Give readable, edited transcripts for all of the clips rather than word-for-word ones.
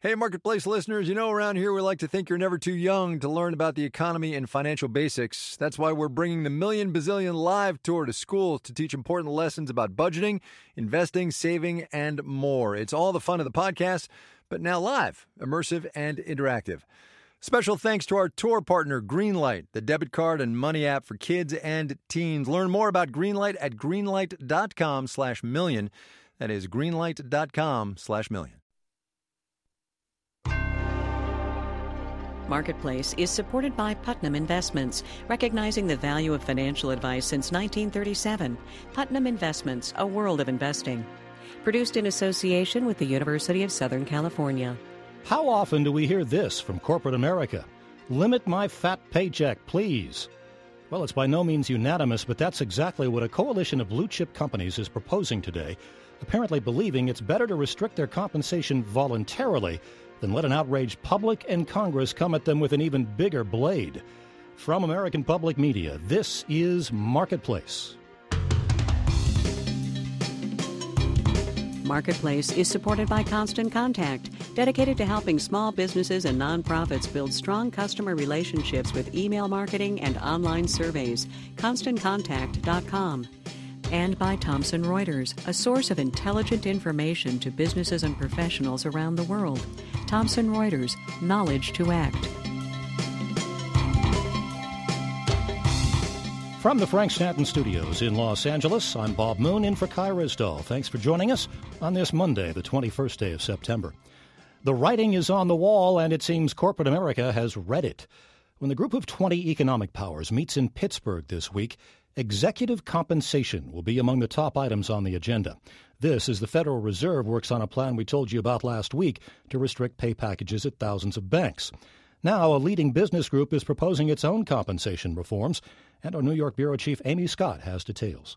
Hey, Marketplace listeners, around here we like to think you're never too young to learn about the economy and financial basics. That's why we're bringing the Million Bazillion Live Tour to schools to teach important lessons about budgeting, investing, saving, and more. It's all the fun of the podcast, but now live, immersive, and interactive. Special thanks to our tour partner, Greenlight, the debit card and money app for kids and teens. Learn more about Greenlight at greenlight.com/million. That is greenlight.com/million. Marketplace is supported by Putnam Investments, recognizing the value of financial advice since 1937. Putnam Investments, a world of investing. Produced in association with the University of Southern California. How often do we hear this from corporate America? Limit my fat paycheck, please. Well, it's by no means unanimous, but that's exactly what a coalition of blue-chip companies is proposing today, apparently believing it's better to restrict their compensation voluntarily than let an outraged public and Congress come at them with an even bigger blade. From American Public Media, this is Marketplace. Marketplace is supported by Constant Contact, dedicated to helping small businesses and nonprofits build strong customer relationships with email marketing and online surveys. ConstantContact.com. And by Thomson Reuters, a source of intelligent information to businesses and professionals around the world. Thomson Reuters, knowledge to act. From the Frank Stanton Studios in Los Angeles, I'm Bob Moon in for Kai Risdahl. Thanks for joining us on this Monday, the 21st day of September. The writing is on the wall, and it seems corporate America has read it. When the group of 20 economic powers meets in Pittsburgh this week, executive compensation will be among the top items on the agenda. This as the Federal Reserve works on a plan we told you about last week to restrict pay packages at thousands of banks. Now, a leading business group is proposing its own compensation reforms, and our New York bureau chief Amy Scott has details.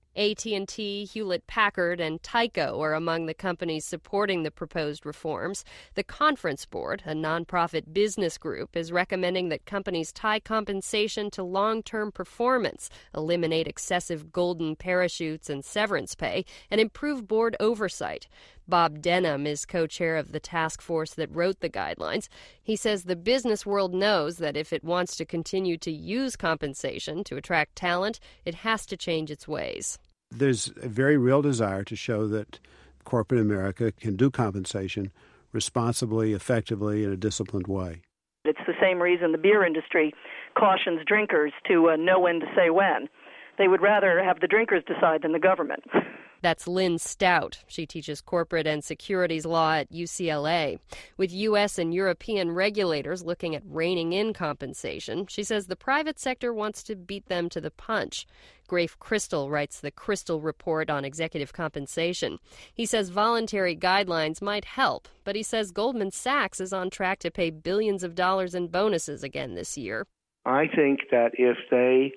AT&T, Hewlett-Packard, and Tyco are among the companies supporting the proposed reforms. The Conference Board, a nonprofit business group, is recommending that companies tie compensation to long-term performance, eliminate excessive golden parachutes and severance pay, and improve board oversight. Bob Denham is co-chair of the task force that wrote the guidelines. He says the business world knows that if it wants to continue to use compensation to attract talent, it has to change its ways. There's a very real desire to show that corporate America can do compensation responsibly, effectively, in a disciplined way. It's the same reason the beer industry cautions drinkers to know when to say when. They would rather have the drinkers decide than the government. That's Lynn Stout. She teaches corporate and securities law at UCLA. With U.S. and European regulators looking at reining in compensation, she says the private sector wants to beat them to the punch. Grafe Crystal writes the Crystal Report on executive compensation. He says voluntary guidelines might help, but he says Goldman Sachs is on track to pay billions of dollars in bonuses again this year. I think that if they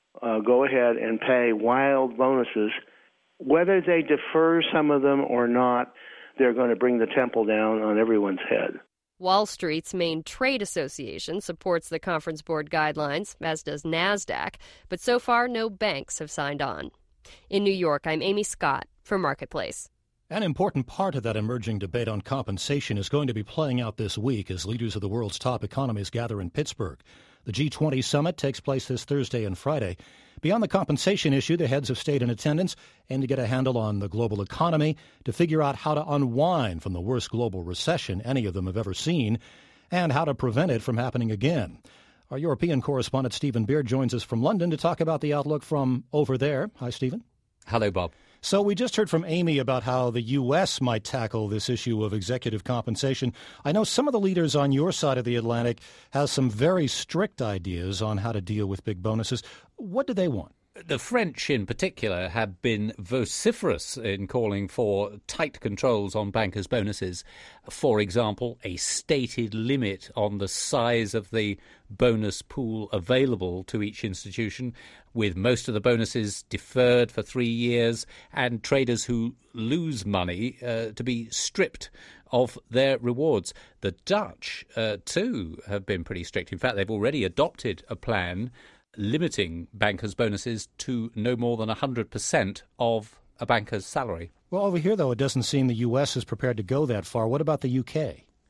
go ahead and pay wild bonuses, whether they defer some of them or not, they're going to bring the temple down on everyone's head. Wall Street's main trade association supports the Conference Board guidelines, as does NASDAQ, but so far no banks have signed on. In New York, I'm Amy Scott for Marketplace. An important part of that emerging debate on compensation is going to be playing out this week as leaders of the world's top economies gather in Pittsburgh. The G20 summit takes place this Thursday and Friday. Beyond the compensation issue, the heads of state in attendance aim to get a handle on the global economy, to figure out how to unwind from the worst global recession any of them have ever seen, and how to prevent it from happening again. Our European correspondent Stephen Beard joins us from London to talk about the outlook from over there. Hi, Stephen. Hello, Bob. So we just heard from Amy about how the U.S. might tackle this issue of executive compensation. I know some of the leaders on your side of the Atlantic have some very strict ideas on how to deal with big bonuses. What do they want? The French in particular have been vociferous in calling for tight controls on bankers' bonuses. For example, a stated limit on the size of the bonus pool available to each institution, with most of the bonuses deferred for 3 years, and traders who lose money to be stripped of their rewards. The Dutch, too, have been pretty strict. In fact, they've already adopted a plan limiting bankers' bonuses to no more than 100% of a banker's salary. Well, over here, though, it doesn't seem the U.S. is prepared to go that far. What about the U.K.?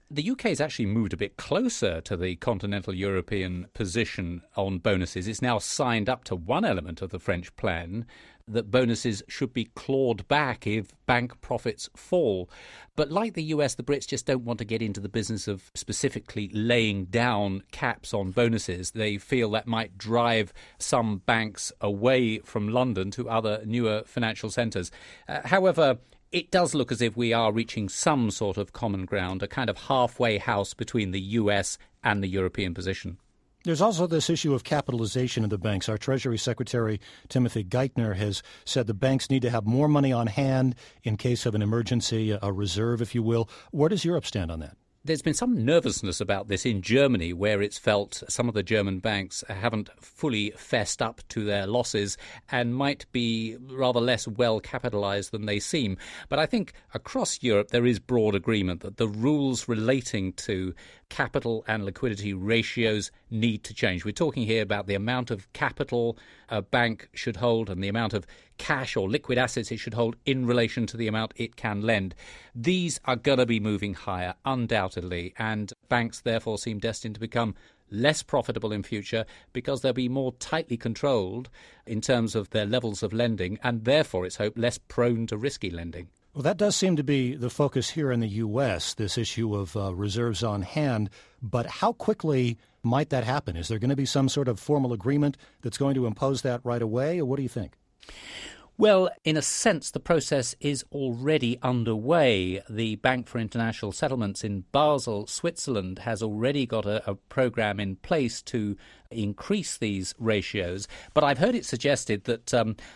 The UK has actually moved a bit closer to the continental European position on bonuses. It's now signed up to one element of the French plan, that bonuses should be clawed back if bank profits fall. But like the US, the Brits just don't want to get into the business of specifically laying down caps on bonuses. They feel that might drive some banks away from London to other newer financial centres. However, it does look as if we are reaching some sort of common ground, a kind of halfway house between the US and the European position. There's also this issue of capitalization of the banks. Our Treasury Secretary, Timothy Geithner, has said the banks need to have more money on hand in case of an emergency, a reserve, if you will. Where does Europe stand on that? There's been some nervousness about this in Germany, where it's felt some of the German banks haven't fully fessed up to their losses and might be rather less well capitalized than they seem. But I think across Europe there is broad agreement that the rules relating to capital and liquidity ratios need to change. We're talking here about the amount of capital a bank should hold and the amount of cash or liquid assets it should hold in relation to the amount it can lend. These are going to be moving higher, undoubtedly, and banks therefore seem destined to become less profitable in future because they'll be more tightly controlled in terms of their levels of lending and therefore, it's hoped, less prone to risky lending. Well, that does seem to be the focus here in the U.S., this issue of reserves on hand. But how quickly might that happen? Is there going to be some sort of formal agreement that's going to impose that right away, or what do you think? Well, in a sense, the process is already underway. The Bank for International Settlements in Basel, Switzerland, has already got a program in place to increase these ratios. But I've heard it suggested that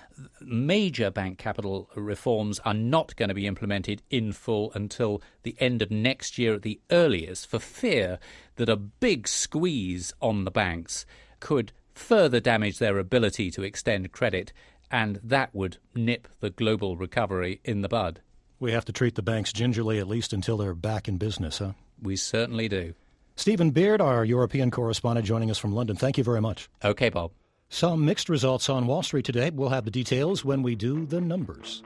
major bank capital reforms are not going to be implemented in full until the end of next year at the earliest, for fear that a big squeeze on the banks could further damage their ability to extend credit, and that would nip the global recovery in the bud. We have to treat the banks gingerly, at least until they're back in business, huh? We certainly do. Stephen Beard, our European correspondent, joining us from London. Thank you very much. Okay, Bob. Some mixed results on Wall Street today. We'll have the details when we do the numbers.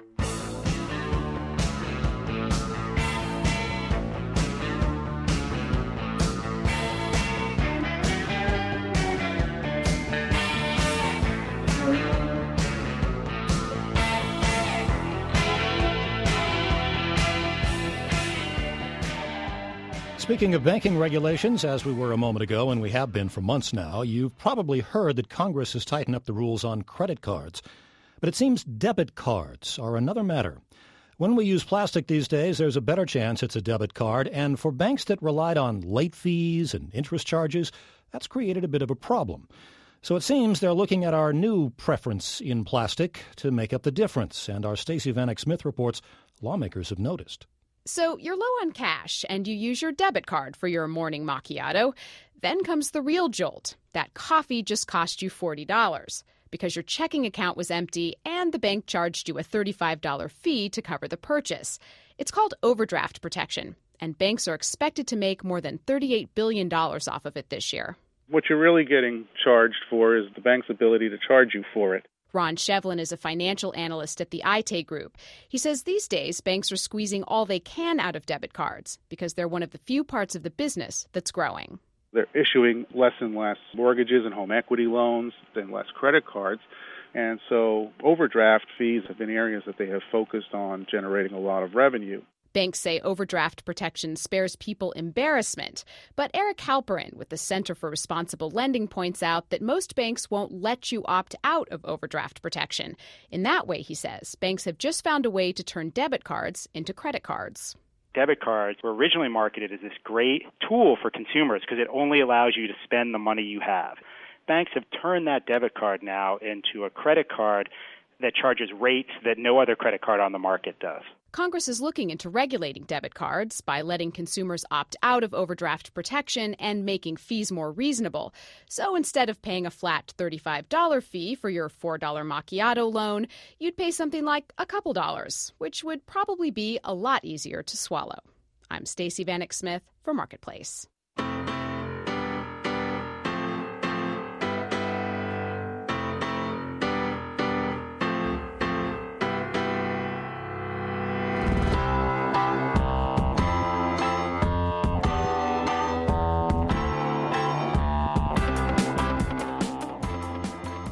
Speaking of banking regulations, as we were a moment ago, and we have been for months now, you've probably heard that Congress has tightened up the rules on credit cards. But it seems debit cards are another matter. When we use plastic these days, there's a better chance it's a debit card, and for banks that relied on late fees and interest charges, that's created a bit of a problem. So it seems they're looking at our new preference in plastic to make up the difference, and our Stacey Vanek Smith reports lawmakers have noticed. So you're low on cash and you use your debit card for your morning macchiato. Then comes the real jolt. That coffee just cost you $40 because your checking account was empty and the bank charged you a $35 fee to cover the purchase. It's called overdraft protection, and banks are expected to make more than $38 billion off of it this year. What you're really getting charged for is the bank's ability to charge you for it. Ron Shevlin is a financial analyst at the Aite Group. He says these days banks are squeezing all they can out of debit cards because they're one of the few parts of the business that's growing. They're issuing less and less mortgages and home equity loans and less credit cards. And so overdraft fees have been areas that they have focused on generating a lot of revenue. Banks say overdraft protection spares people embarrassment. But Eric Halperin with the Center for Responsible Lending points out that most banks won't let you opt out of overdraft protection. In that way, he says, banks have just found a way to turn debit cards into credit cards. Debit cards were originally marketed as this great tool for consumers because it only allows you to spend the money you have. Banks have turned that debit card now into a credit card that charges rates that no other credit card on the market does. Congress is looking into regulating debit cards by letting consumers opt out of overdraft protection and making fees more reasonable. So instead of paying a flat $35 fee for your $4 macchiato loan, you'd pay something like a couple dollars, which would probably be a lot easier to swallow. I'm Stacey Vanek Smith for Marketplace.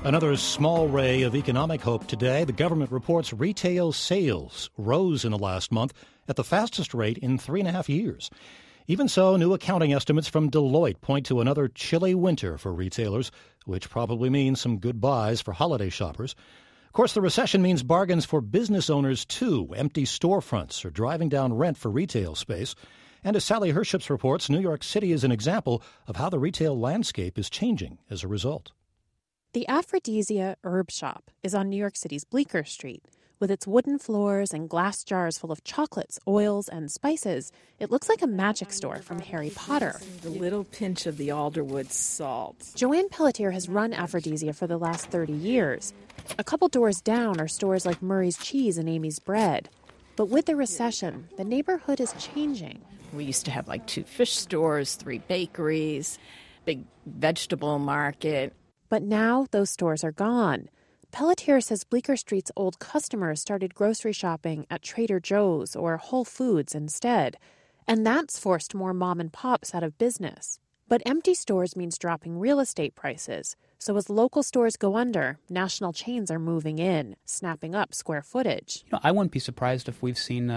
Another small ray of economic hope today. The government reports retail sales rose in the last month at the fastest rate in 3.5 years. Even so, new accounting estimates from Deloitte point to another chilly winter for retailers, which probably means some good buys for holiday shoppers. Of course, the recession means bargains for business owners, too. Empty storefronts are driving down rent for retail space. And as Sally Herships reports, New York City is an example of how the retail landscape is changing as a result. The Aphrodisia Herb Shop is on New York City's Bleecker Street. With its wooden floors and glass jars full of chocolates, oils, and spices, it looks like a magic store from Harry Potter. A little pinch of the alderwood salt. Joanne Pelletier has run Aphrodisia for the last 30 years. A couple doors down are stores like Murray's Cheese and Amy's Bread. But with the recession, the neighborhood is changing. We used to have like 2 fish stores, 3 bakeries, big vegetable market. But now those stores are gone. Pelletier says Bleecker Street's old customers started grocery shopping at Trader Joe's or Whole Foods instead, and that's forced more mom and pops out of business. But empty stores means dropping real estate prices. So as local stores go under, national chains are moving in, snapping up square footage. I wouldn't be surprised if we've seen,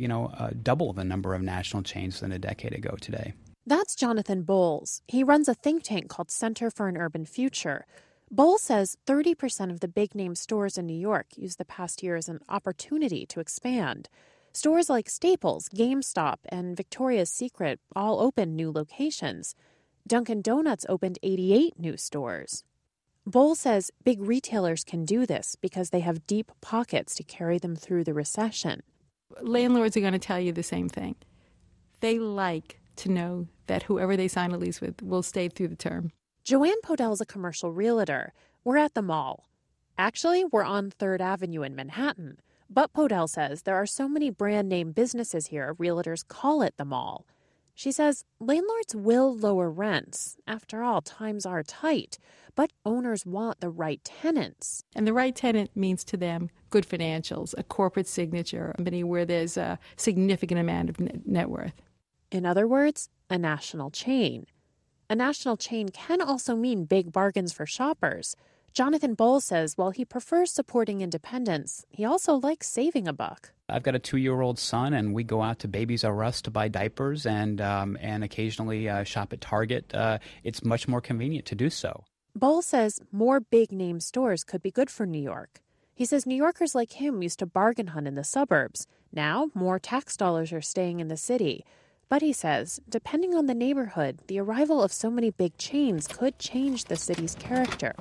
double the number of national chains than a decade ago today. That's Jonathan Bowles. He runs a think tank called Center for an Urban Future. Bowles says 30% of the big-name stores in New York used the past year as an opportunity to expand. Stores like Staples, GameStop, and Victoria's Secret all opened new locations. Dunkin' Donuts opened 88 new stores. Bowles says big retailers can do this because they have deep pockets to carry them through the recession. Landlords are going to tell you the same thing. They like to know that whoever they sign a lease with will stay through the term. Joanne Podell is a commercial realtor. We're at the mall. Actually, we're on 3rd Avenue in Manhattan. But Podell says there are so many brand-name businesses here, realtors call it the mall. She says landlords will lower rents. After all, times are tight. But owners want the right tenants. And the right tenant means to them good financials, a corporate signature, a company where there's a significant amount of net worth. In other words, a national chain. A national chain can also mean big bargains for shoppers. Jonathan Bowles says while he prefers supporting independence, he also likes saving a buck. I've got a 2-year-old son, and we go out to Babies R Us to buy diapers and occasionally shop at Target. It's much more convenient to do so. Bowles says more big-name stores could be good for New York. He says New Yorkers like him used to bargain hunt in the suburbs. Now, more tax dollars are staying in the city. But he says, depending on the neighborhood, the arrival of so many big chains could change the city's character.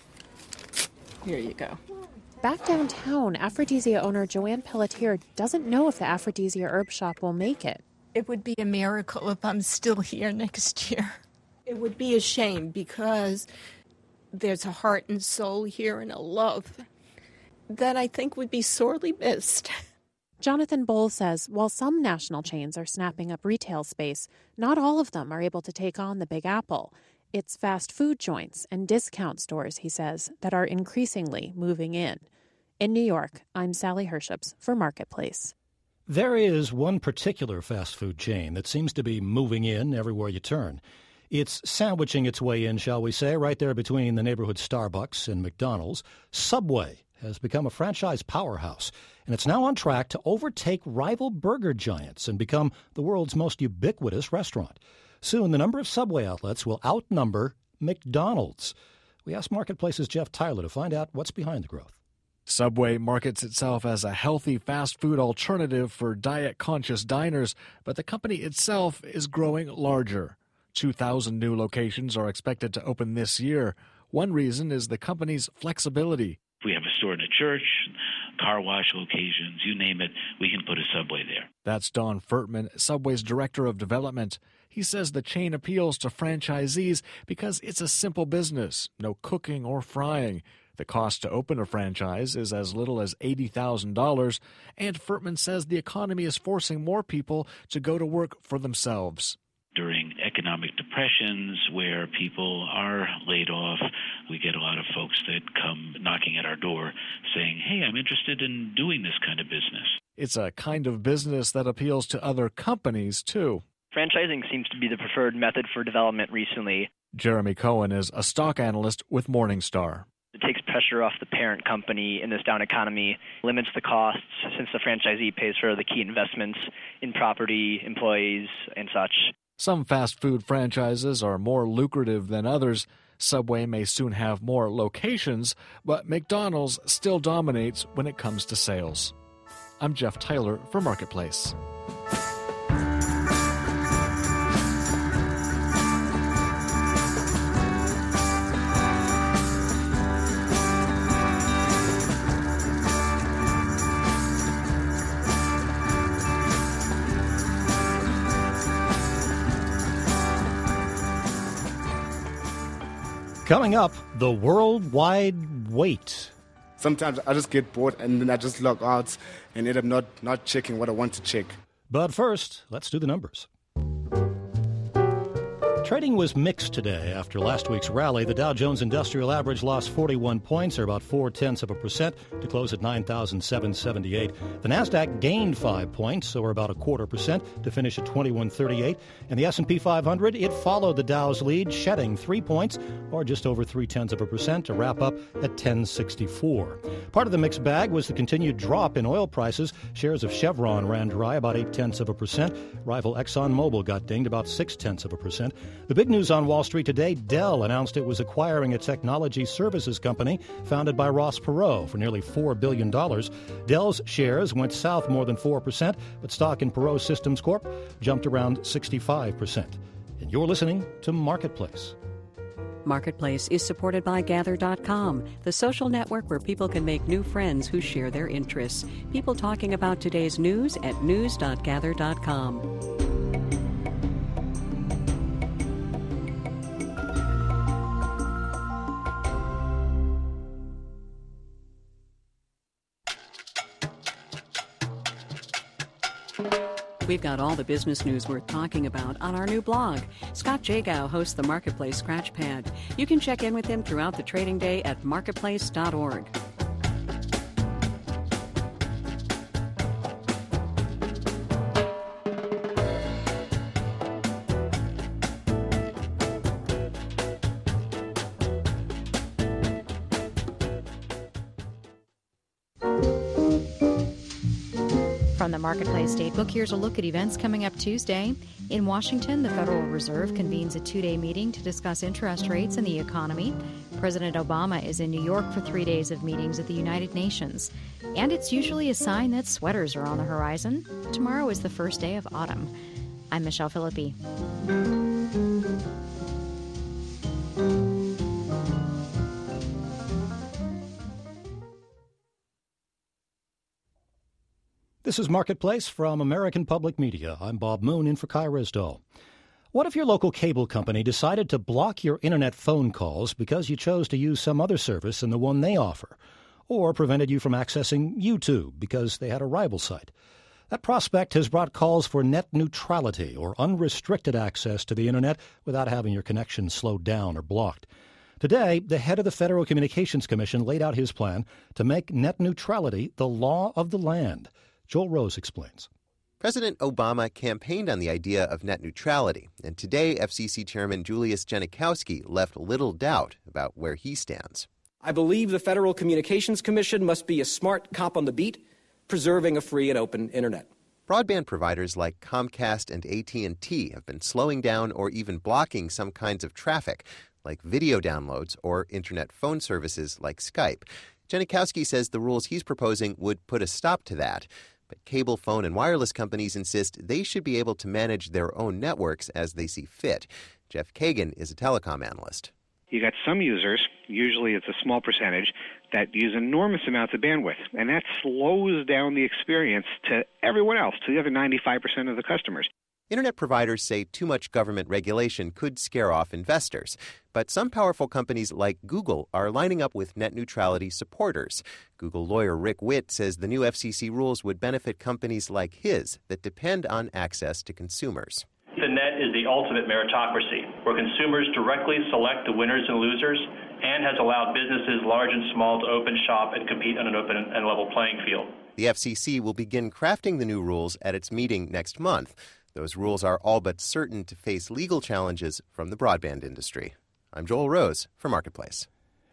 Here you go. Back downtown, Aphrodisia owner Joanne Pelletier doesn't know if the Aphrodisia Herb Shop will make it. It would be a miracle if I'm still here next year. It would be a shame because there's a heart and soul here and a love that I think would be sorely missed. Jonathan Bowles says while some national chains are snapping up retail space, not all of them are able to take on the Big Apple. It's fast food joints and discount stores, he says, that are increasingly moving in. In New York, I'm Sally Herships for Marketplace. There is one particular fast food chain that seems to be moving in everywhere you turn. It's sandwiching its way in, shall we say, right there between the neighborhood Starbucks and McDonald's. Subway has become a franchise powerhouse, and it's now on track to overtake rival burger giants and become the world's most ubiquitous restaurant. Soon, the number of Subway outlets will outnumber McDonald's. We asked Marketplace's Jeff Tyler to find out what's behind the growth. Subway markets itself as a healthy fast food alternative for diet-conscious diners, but the company itself is growing larger. 2,000 new locations are expected to open this year. One reason is the company's flexibility. We have a store in a church, car wash locations, you name it, we can put a Subway there. That's Don Furtman, Subway's Director of Development. He says the chain appeals to franchisees because it's a simple business, no cooking or frying. The cost to open a franchise is as little as $80,000, and Furtman says the economy is forcing more people to go to work for themselves. During economic depressions where people are laid off, we get a lot of folks that come knocking at our door saying, hey, I'm interested in doing this kind of business. It's a kind of business that appeals to other companies, too. Franchising seems to be the preferred method for development recently. Jeremy Cohen is a stock analyst with Morningstar. It takes pressure off the parent company in this down economy, limits the costs since the franchisee pays for the key investments in property, employees, and such. Some fast food franchises are more lucrative than others. Subway may soon have more locations, but McDonald's still dominates when it comes to sales. I'm Jeff Tyler for Marketplace. Coming up, the worldwide wait. Sometimes I just get bored and then I just log out and end up not checking what I want to check. But first, let's do the numbers. Trading was mixed today after last week's rally. The Dow Jones Industrial Average lost 41 points, or about 0.4%, to close at 9,778. The Nasdaq gained 5 points, or about 0.25%, to finish at 2138. And the S&P 500, it followed the Dow's lead, shedding 3 points, or just over 0.3%, to wrap up at 1064. Part of the mixed bag was the continued drop in oil prices. Shares of Chevron ran dry about 0.8%. Rival ExxonMobil got dinged about 0.6%. The big news on Wall Street today, Dell announced it was acquiring a technology services company founded by Ross Perot for nearly $4 billion. Dell's shares went south more than 4%, but stock in Perot Systems Corp jumped around 65%. And you're listening to Marketplace. Marketplace is supported by Gather.com, the social network where people can make new friends who share their interests. People talking about today's news at news.gather.com. We've got all the business news worth talking about on our new blog. Scott Jagow hosts the Marketplace Scratchpad. You can check in with him throughout the trading day at marketplace.org. From the Marketplace Datebook, here's a look at events coming up Tuesday. In Washington, the Federal Reserve convenes a two-day meeting to discuss interest rates and the economy. President Obama is in New York for 3 days of meetings at the United Nations. And it's usually a sign that sweaters are on the horizon. Tomorrow is the first day of autumn. I'm Michelle Philippi. This is Marketplace from American Public Media. I'm Bob Moon in for Kai Risdall. What if your local cable company decided to block your internet phone calls because you chose to use some other service than the one they offer, or prevented you from accessing YouTube because they had a rival site? That prospect has brought calls for net neutrality, or unrestricted access to the internet without having your connection slowed down or blocked. Today, the head of the Federal Communications Commission laid out his plan to make net neutrality the law of the land. Joel Rose explains. President Obama campaigned on the idea of net neutrality, and today FCC Chairman Julius Genachowski left little doubt about where he stands. I believe the Federal Communications Commission must be a smart cop on the beat, preserving a free and open internet. Broadband providers like Comcast and AT&T have been slowing down or even blocking some kinds of traffic, like video downloads or internet phone services like Skype. Genachowski says the rules he's proposing would put a stop to that. But cable, phone, and wireless companies insist they should be able to manage their own networks as they see fit. Jeff Kagan is a telecom analyst. You got some users, usually it's a small percentage, that use enormous amounts of bandwidth, and that slows down the experience to everyone else, to the other 95% of the customers. Internet providers say too much government regulation could scare off investors. But some powerful companies like Google are lining up with net neutrality supporters. Google lawyer Rick Witt says the new FCC rules would benefit companies like his that depend on access to consumers. The net is the ultimate meritocracy, where consumers directly select the winners and losers, and has allowed businesses large and small to open shop and compete on an open and level playing field. The FCC will begin crafting the new rules at its meeting next month. Those rules are all but certain to face legal challenges from the broadband industry. I'm Joel Rose for Marketplace.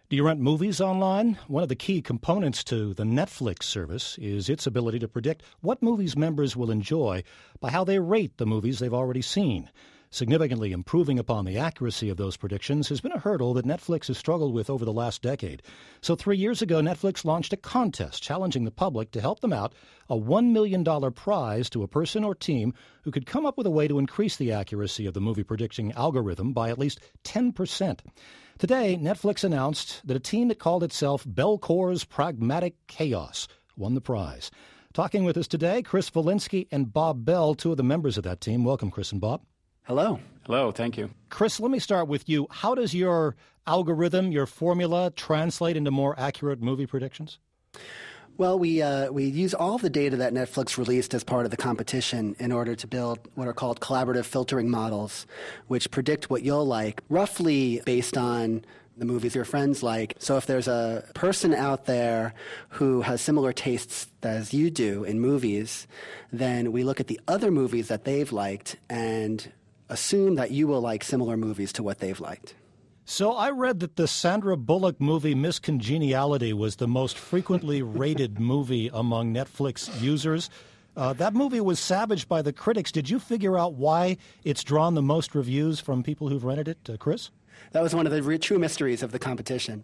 Do you rent movies online? One of the key components to the Netflix service is its ability to predict what movies members will enjoy by how they rate the movies they've already seen. Significantly improving upon the accuracy of those predictions has been a hurdle that Netflix has struggled with over the last decade. So 3 years ago, Netflix launched a contest challenging the public to help them out, a $1 million prize to a person or team who could come up with a way to increase the accuracy of the movie predicting algorithm by at least 10%. Today, Netflix announced that a team that called itself Belcore's Pragmatic Chaos won the prize. Talking with us today, Chris Volinsky and Bob Bell, two of the members of that team. Welcome, Chris and Bob. Hello. Hello, thank you. Chris, let me start with you. How does your algorithm, your formula, translate into more accurate movie predictions? Well, we use all of the data that Netflix released as part of the competition in order to build what are called collaborative filtering models, which predict what you'll like, roughly based on the movies your friends like. So if there's a person out there who has similar tastes as you do in movies, then we look at the other movies that they've liked and assume that you will like similar movies to what they've liked. So I read that the Sandra Bullock movie Miss Congeniality was the most frequently rated movie among Netflix users. That movie was savaged by the critics. Did you figure out why it's drawn the most reviews from people who've rented it, Chris? That was one of the true mysteries of the competition.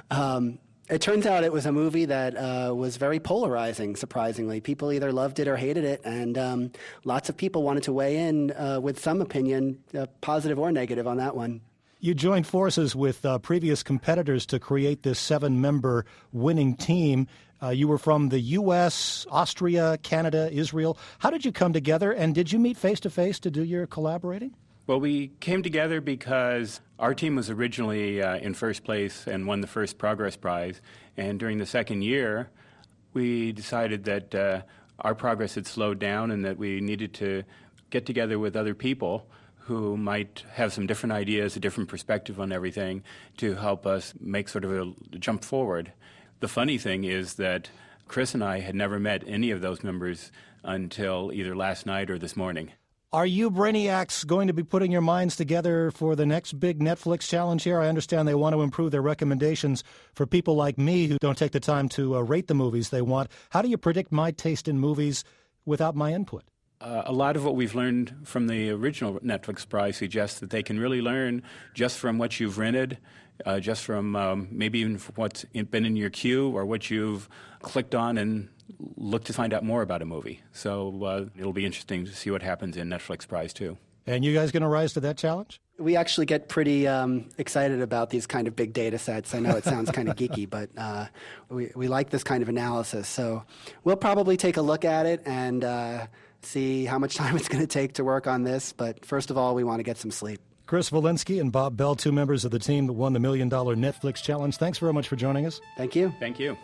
It turns out it was a movie that was very polarizing, surprisingly. People either loved it or hated it, and lots of people wanted to weigh in with some opinion, positive or negative, on that one. You joined forces with previous competitors to create this 7-member winning team. You were from the U.S., Austria, Canada, Israel. How did you come together, and did you meet face-to-face to do your collaborating? Well, we came together because our team was originally in first place and won the first Progress Prize. And during the second year, we decided that our progress had slowed down and that we needed to get together with other people who might have some different ideas, a different perspective on everything to help us make sort of a jump forward. The funny thing is that Chris and I had never met any of those members until either last night or this morning. Are you Brainiacs going to be putting your minds together for the next big Netflix challenge here? I understand they want to improve their recommendations for people like me who don't take the time to rate the movies they want. How do you predict my taste in movies without my input? A lot of what we've learned from the original Netflix prize suggests that they can really learn just from what you've rented, just from maybe even what's been in your queue or what you've clicked on and looked to find out more about a movie. So it'll be interesting to see what happens in Netflix prize, too. And you guys going to rise to that challenge? We actually get pretty excited about these kind of big data sets. I know it sounds kind of geeky, but we like this kind of analysis. So we'll probably take a look at it and see how much time it's going to take to work on this. But first of all, we want to get some sleep. Chris Volinsky and Bob Bell, two members of the team that won the $1 million Netflix challenge. Thanks very much for joining us. Thank you. Thank you.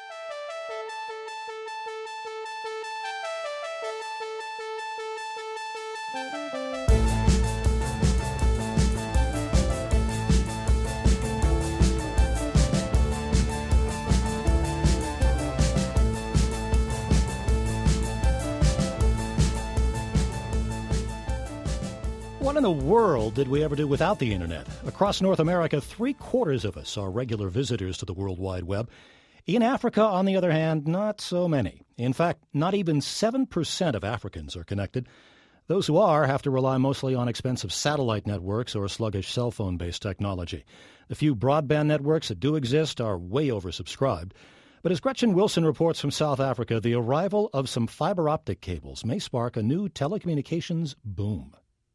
What in the world did we ever do without the Internet? Across North America, 3/4 of us are regular visitors to the World Wide Web. In Africa, on the other hand, not so many. In fact, not even 7% of Africans are connected. Those who are have to rely mostly on expensive satellite networks or sluggish cell phone-based technology. The few broadband networks that do exist are way oversubscribed. But as Gretchen Wilson reports from South Africa, the arrival of some fiber optic cables may spark a new telecommunications boom.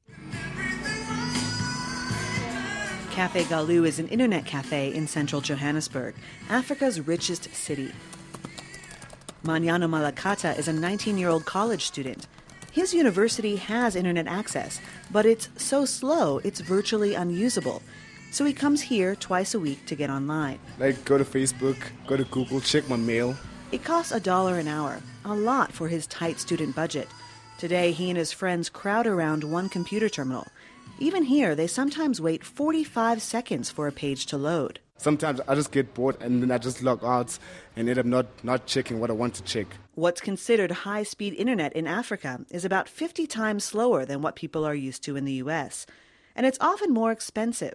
Café Galoo is an internet cafe in central Johannesburg, Africa's richest city. Manyano Malakata is a 19-year-old college student. His university has internet access, but it's so slow it's virtually unusable. So he comes here twice a week to get online. Like go to Facebook, go to Google, check my mail. It costs $1 an hour, a lot for his tight student budget. Today, he and his friends crowd around one computer terminal. Even here, they sometimes wait 45 seconds for a page to load. Sometimes I just get bored and then I just log out and end up not checking what I want to check. What's considered high-speed internet in Africa is about 50 times slower than what people are used to in the U.S. And it's often more expensive.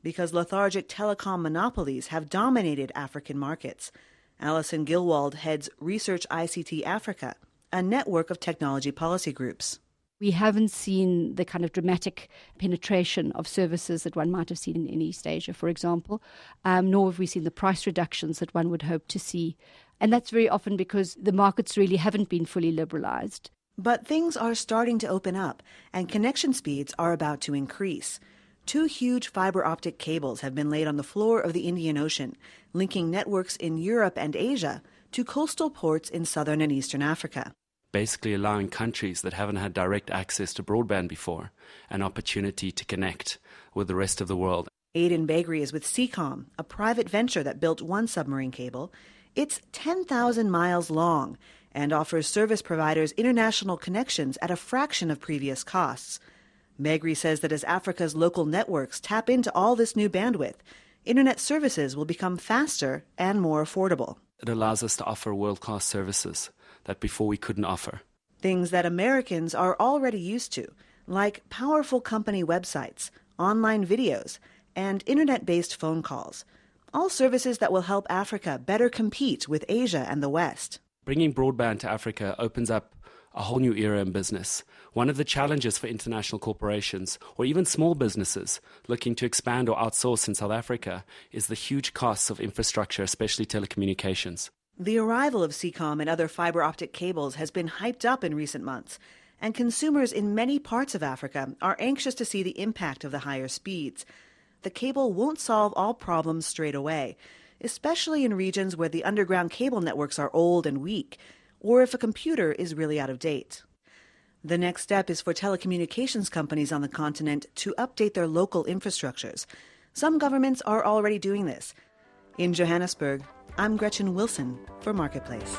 because lethargic telecom monopolies have dominated African markets. Alison Gilwald heads Research ICT Africa, a network of technology policy groups. We haven't seen the kind of dramatic penetration of services that one might have seen in East Asia, for example, nor have we seen the price reductions that one would hope to see. And that's very often because the markets really haven't been fully liberalized. But things are starting to open up, and connection speeds are about to increase. 2 huge fiber optic cables have been laid on the floor of the Indian Ocean, linking networks in Europe and Asia to coastal ports in southern and eastern Africa. Basically allowing countries that haven't had direct access to broadband before an opportunity to connect with the rest of the world. Aidan Begbie is with Seacom, a private venture that built one submarine cable. It's 10,000 miles long and offers service providers international connections at a fraction of previous costs. Begbie says that as Africa's local networks tap into all this new bandwidth, internet services will become faster and more affordable. It allows us to offer world-class services that before we couldn't offer. Things that Americans are already used to, like powerful company websites, online videos, and internet-based phone calls. All services that will help Africa better compete with Asia and the West. Bringing broadband to Africa opens up a whole new era in business. One of the challenges for international corporations, or even small businesses looking to expand or outsource in South Africa, is the huge costs of infrastructure, especially telecommunications. The arrival of Seacom and other fiber optic cables has been hyped up in recent months, and consumers in many parts of Africa are anxious to see the impact of the higher speeds. The cable won't solve all problems straight away, especially in regions where the underground cable networks are old and weak, or if a computer is really out of date. The next step is for telecommunications companies on the continent to update their local infrastructures. Some governments are already doing this. In Johannesburg, I'm Gretchen Wilson for Marketplace.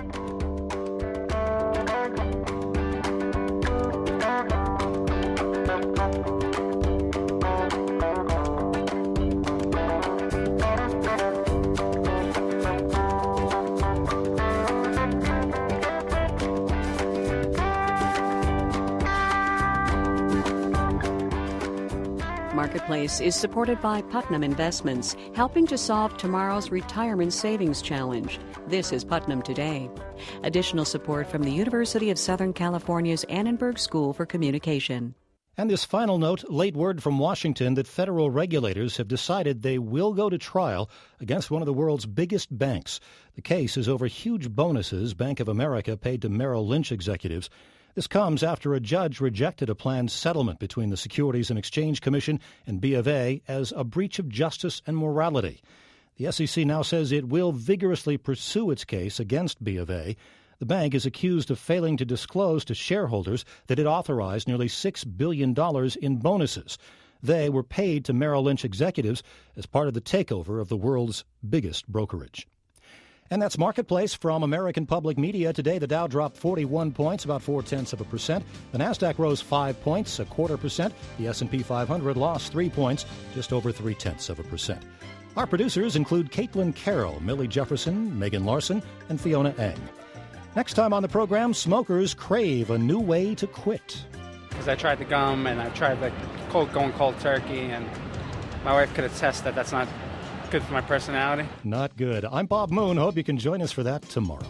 Marketplace is supported by Putnam Investments, helping to solve tomorrow's retirement savings challenge. This is Putnam Today. Additional support from the University of Southern California's Annenberg School for Communication. And this final note, late word from Washington that federal regulators have decided they will go to trial against one of the world's biggest banks. The case is over huge bonuses Bank of America paid to Merrill Lynch executives. This comes after a judge rejected a planned settlement between the Securities and Exchange Commission and B of A as a breach of justice and morality. The SEC now says it will vigorously pursue its case against B of A. The bank is accused of failing to disclose to shareholders that it authorized nearly $6 billion in bonuses. They were paid to Merrill Lynch executives as part of the takeover of the world's biggest brokerage. And that's Marketplace from American Public Media. Today, the Dow dropped 41 points, about 0.4%. The Nasdaq rose 5 points, 0.25%. The S&P 500 lost 3 points, just over 0.3%. Our producers include Caitlin Carroll, Millie Jefferson, Megan Larson, and Fiona Eng. Next time on the program, smokers crave a new way to quit. Because I tried the gum and I tried the going cold turkey, and my wife could attest that that's not good for my personality. Not good. I'm Bob Moon. Hope you can join us for that tomorrow.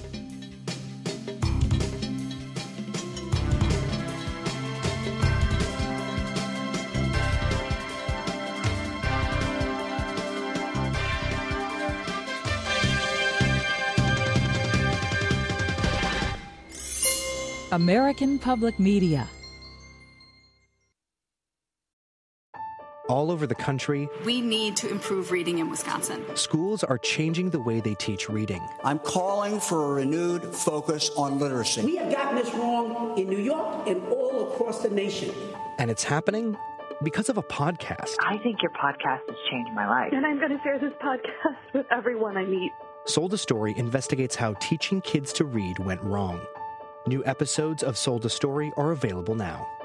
American Public Media. All over the country, we need to improve reading in Wisconsin. Schools are changing the way they teach reading. I'm calling for a renewed focus on literacy. We have gotten this wrong in New York and all across the nation. And it's happening because of a podcast. I think your podcast has changed my life. And I'm going to share this podcast with everyone I meet. Sold a Story investigates how teaching kids to read went wrong. New episodes of Sold a Story are available now.